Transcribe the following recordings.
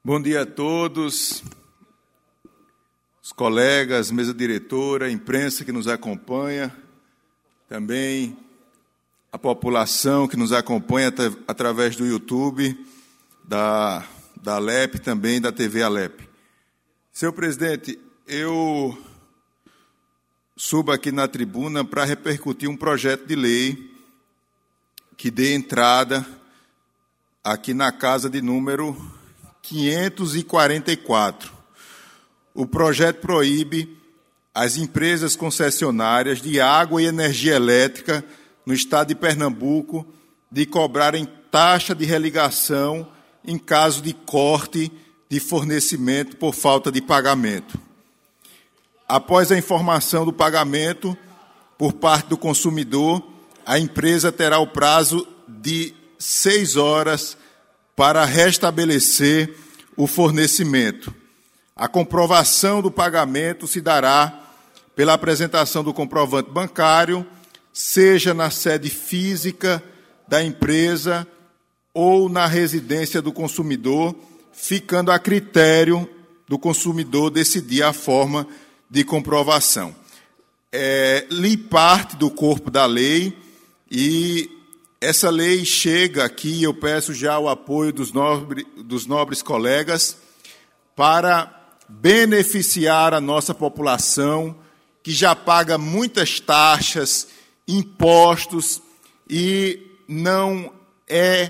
Bom dia a todos, os colegas, mesa diretora, imprensa que nos acompanha, também a população que nos acompanha através do YouTube, da Alep, também da TV Alep. Senhor presidente, eu subo aqui na tribuna para repercutir um projeto de lei que dê entrada aqui na casa de número 544. O projeto proíbe as empresas concessionárias de água e energia elétrica no estado de Pernambuco de cobrarem taxa de religação em caso de corte de fornecimento por falta de pagamento. Após a informação do pagamento por parte do consumidor, a empresa terá o prazo de 6 horas para restabelecer o fornecimento. A comprovação do pagamento se dará pela apresentação do comprovante bancário, seja na sede física da empresa ou na residência do consumidor, ficando a critério do consumidor decidir a forma de comprovação. Li parte do corpo da lei e essa lei chega aqui, eu peço já o apoio dos nobres colegas para beneficiar a nossa população, que já paga muitas taxas, impostos, e não é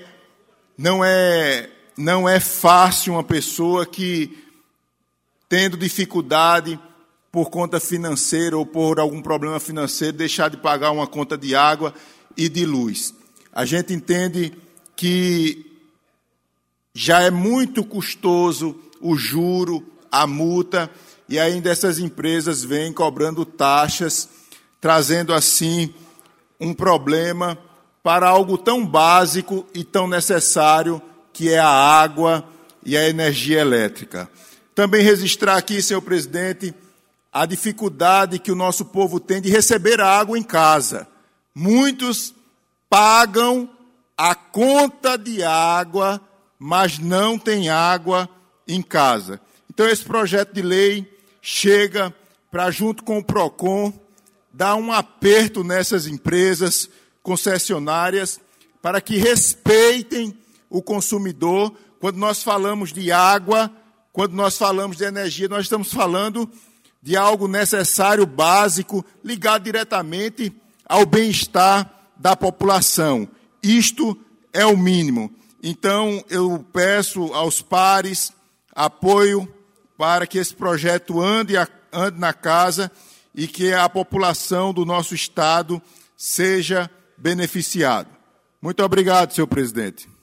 fácil uma pessoa que, tendo dificuldade por conta financeira ou por algum problema financeiro, deixar de pagar uma conta de água e de luz. A gente entende que já é muito custoso o juro, a multa, e ainda essas empresas vêm cobrando taxas, trazendo assim um problema para algo tão básico e tão necessário que é a água e a energia elétrica. Também registrar aqui, senhor presidente, a dificuldade que o nosso povo tem de receber água em casa. Muitos pagam a conta de água, mas não tem água em casa. Então, esse projeto de lei chega para, junto com o PROCON, dar um aperto nessas empresas concessionárias para que respeitem o consumidor. Quando nós falamos de água, quando nós falamos de energia, nós estamos falando de algo necessário, básico, ligado diretamente ao bem-estar da população. Isto é o mínimo. Então, eu peço aos pares apoio para que esse projeto ande na casa e que a população do nosso Estado seja beneficiada. Muito obrigado, senhor presidente.